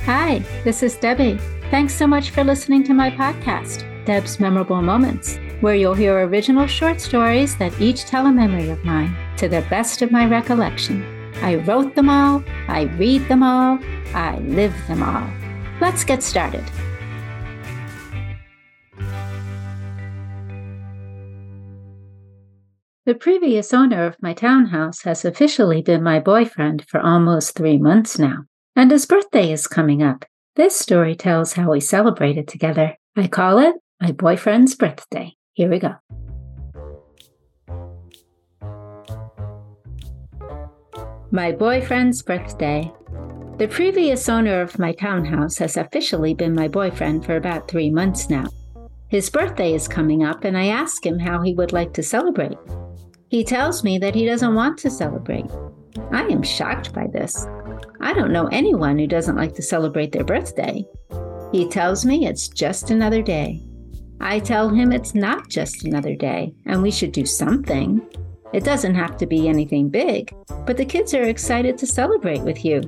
Hi, this is Debbie. Thanks so much for listening to my podcast, Deb's Memorable Moments, where you'll hear original short stories that each tell a memory of mine to the best of my recollection. I wrote them all, I read them all, I live them all. Let's get started. The previous owner of my townhouse has officially been my boyfriend for almost 3 months now, and his birthday is coming up. This story tells how we celebrated together. I call it My Boyfriend's Birthday. Here we go. My boyfriend's birthday. The previous owner of my townhouse has officially been my boyfriend for about 3 months now. His birthday is coming up, and I ask him how he would like to celebrate. He tells me that he doesn't want to celebrate. I am shocked by this. I don't know anyone who doesn't like to celebrate their birthday. He tells me it's just another day. I tell him it's not just another day, and we should do something. It doesn't have to be anything big, but the kids are excited to celebrate with you.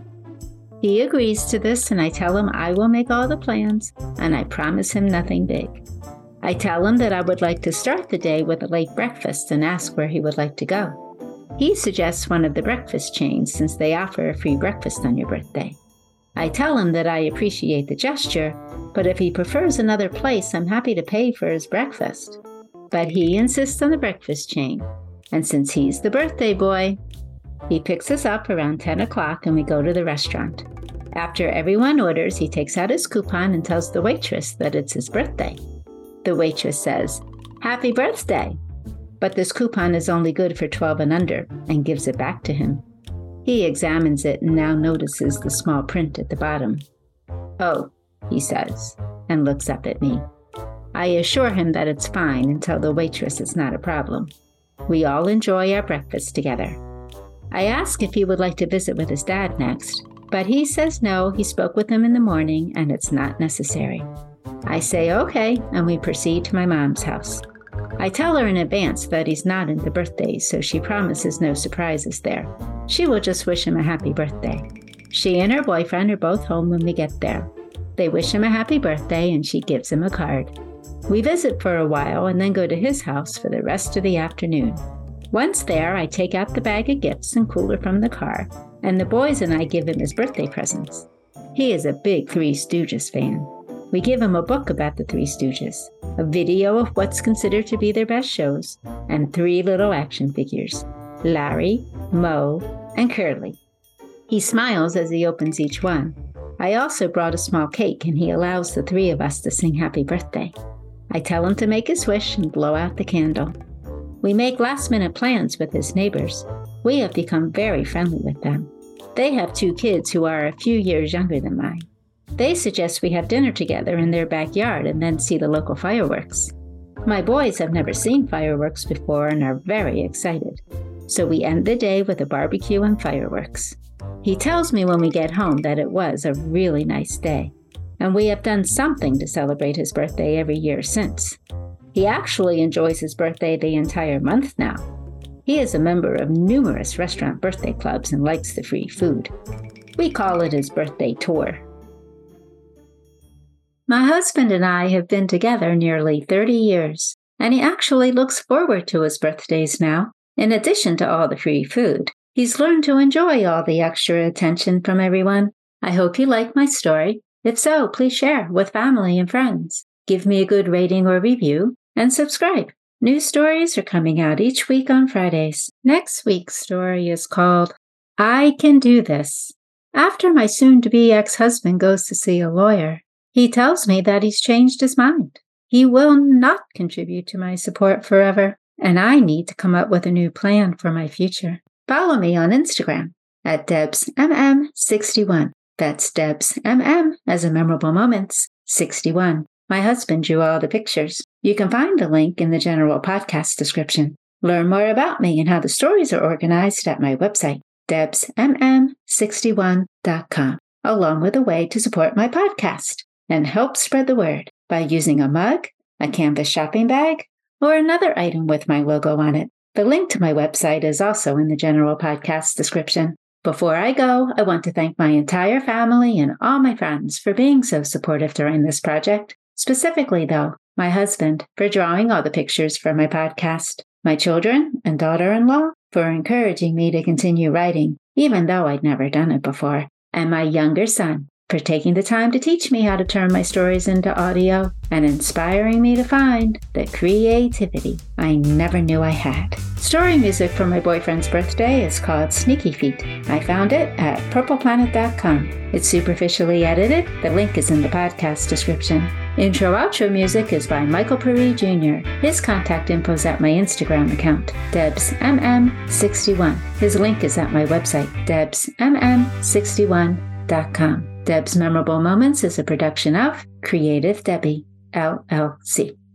He agrees to this, and I tell him I will make all the plans, and I promise him nothing big. I tell him that I would like to start the day with a late breakfast and ask where he would like to go. He suggests one of the breakfast chains since they offer a free breakfast on your birthday. I tell him that I appreciate the gesture, but if he prefers another place, I'm happy to pay for his breakfast. But he insists on the breakfast chain, and since he's the birthday boy, he picks us up around 10 o'clock and we go to the restaurant. After everyone orders, he takes out his coupon and tells the waitress that it's his birthday. The waitress says, "Happy birthday!" But this coupon is only good for 12 and under, and gives it back to him. He examines it and now notices the small print at the bottom. "Oh," he says, and looks up at me. I assure him that it's fine and tell the waitress it's not a problem. We all enjoy our breakfast together. I ask if he would like to visit with his dad next, but he says no, he spoke with him in the morning and it's not necessary. I say okay, and we proceed to my mom's house. I tell her in advance that he's not into birthdays, so she promises no surprises there. She will just wish him a happy birthday. She and her boyfriend are both home when we get there. They wish him a happy birthday, and she gives him a card. We visit for a while and then go to his house for the rest of the afternoon. Once there, I take out the bag of gifts and cooler from the car, and the boys and I give him his birthday presents. He is a big Three Stooges fan. We give him a book about the Three Stooges, a video of what's considered to be their best shows, and 3 little action figures, Larry, Moe, and Curly. He smiles as he opens each one. I also brought a small cake, and he allows the 3 of us to sing happy birthday. I tell him to make his wish and blow out the candle. We make last-minute plans with his neighbors. We have become very friendly with them. They have 2 kids who are a few years younger than mine. They suggest we have dinner together in their backyard and then see the local fireworks. My boys have never seen fireworks before and are very excited. So we end the day with a barbecue and fireworks. He tells me when we get home that it was a really nice day, and we have done something to celebrate his birthday every year since. He actually enjoys his birthday the entire month now. He is a member of numerous restaurant birthday clubs and likes the free food. We call it his birthday tour. My husband and I have been together nearly 30 years, and he actually looks forward to his birthdays now. In addition to all the free food, he's learned to enjoy all the extra attention from everyone. I hope you like my story. If so, please share with family and friends. Give me a good rating or review, and subscribe. New stories are coming out each week on Fridays. Next week's story is called I Can Do This. After my soon-to-be ex-husband goes to see a lawyer, he tells me that he's changed his mind. He will not contribute to my support forever, and I need to come up with a new plan for my future. Follow me on Instagram at DebsMM61. That's DebsMM as in Memorable Moments 61. My husband drew all the pictures. You can find the link in the general podcast description. Learn more about me and how the stories are organized at my website, DebsMM61.com, along with a way to support my podcast and help spread the word by using a mug, a canvas shopping bag, or another item with my logo on it. The link to my website is also in the general podcast description. Before I go, I want to thank my entire family and all my friends for being so supportive during this project. Specifically, though, my husband for drawing all the pictures for my podcast, my children and daughter-in-law for encouraging me to continue writing, even though I'd never done it before, and my younger son for taking the time to teach me how to turn my stories into audio and inspiring me to find the creativity I never knew I had. Story music for my boyfriend's birthday is called Sneaky Feet. I found it at purpleplanet.com. It's superficially edited. The link is in the podcast description. Intro-outro music is by Michael Puri Jr. His contact info is at my Instagram account, DebsMM61. His link is at my website, DebsMM61.com. Deb's Memorable Moments is a production of Creative Debbie, LLC.